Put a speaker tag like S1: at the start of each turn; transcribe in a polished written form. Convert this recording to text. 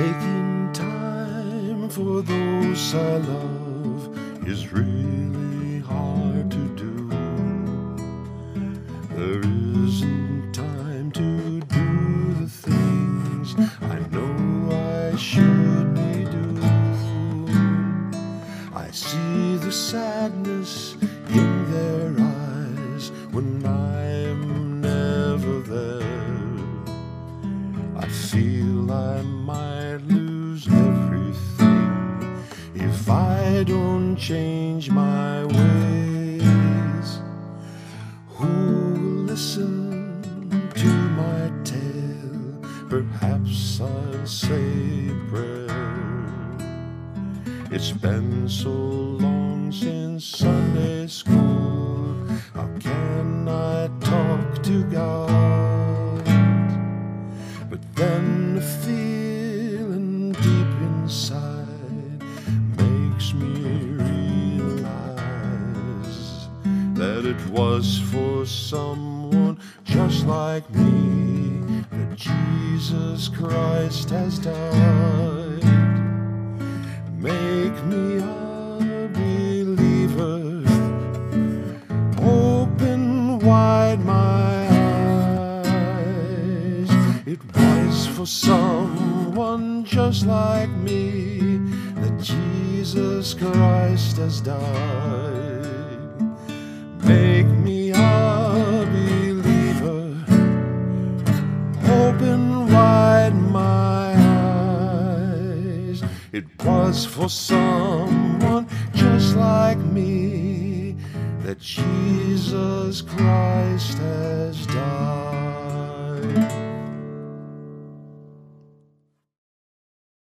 S1: Making time for those I love is really hard to do. There isn't time to do the things I know I should be doing. I see the sadness in their eyes when I'm never there. I feel I might lose everything if I don't change my ways. Who will listen to my tale? Perhaps I'll say a prayer. It's been so long since Sunday school. How can I talk to God? But then the feeling deep inside makes me realize that it was for someone just like me that Jesus Christ has died. Make me a believer, open wide my eyes. It was for someone just like me that Jesus Christ has died. Make me a believer, open wide my eyes. It was for someone just like me that Jesus Christ